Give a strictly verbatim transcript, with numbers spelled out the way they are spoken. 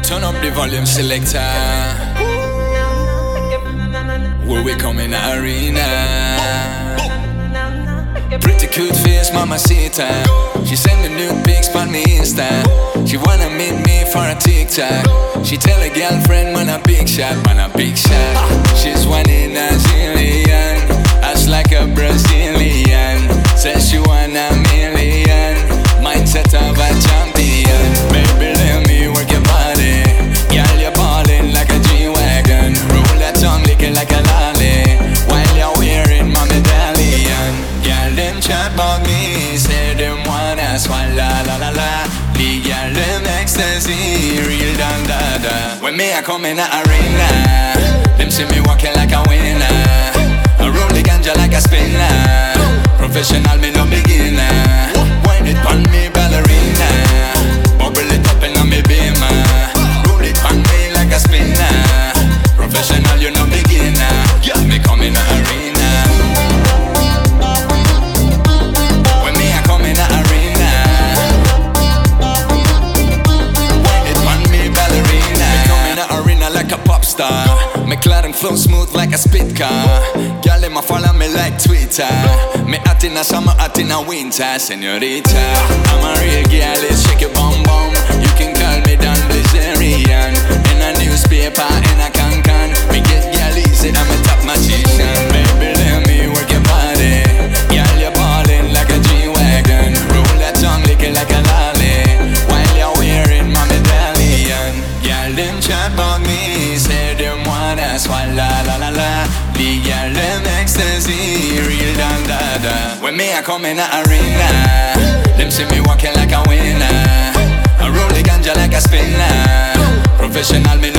Turn up the volume selector. Where we come in the arena. Pretty cute face, mamacita. She send the nude pics on me Insta. She wanna meet me for a TikTok. She tell her girlfriend, man a big shot, man a big shot. She's one in a zillion, ass like a Brazilian. Says she want a million, mindset of a champion. Baby, let me work your body. Girl, you're ballin' like a G-Wagon. Roll that tongue, lick it like a lolly, while you're wearing my medallion. Girl, them chat about me, say them wanna swallow la la la. The girl, them ecstasy, real dan da da. When me I come in the arena, them see me walking like a winner. I roll the ganja like a spinner. Professional, me no beginner. Wind it on me, ballerina. Bubble it up in on me beamer. Roll it on me like a spinner. Professional, you no beginner. Yeah, me come in the arena. When me I come in the arena, wind it on me, ballerina. Me come in the arena like a pop star. McLaren flow smooth like a spit car. Girl, them a follow me like Twitter. Me hot in a summer, hot in a winter, señorita. I'm a real girl, let's shake your bum bum. You can call me Don Blazerian. In a newspaper, in a can-can. Me get girl easy, I'm a top magician. Baby, let me work your body. Girl, you're ballin' like a G-Wagon. Roll that tongue, lick it like a lolly, while you're wearing my medallion. Girl, them chat about me, say them wanna swallow la la la. The girl, them ecstasy, real dan da da. When me I come in the arena, them see me walking like a winner. I roll the ganja like a spinner. Professional, me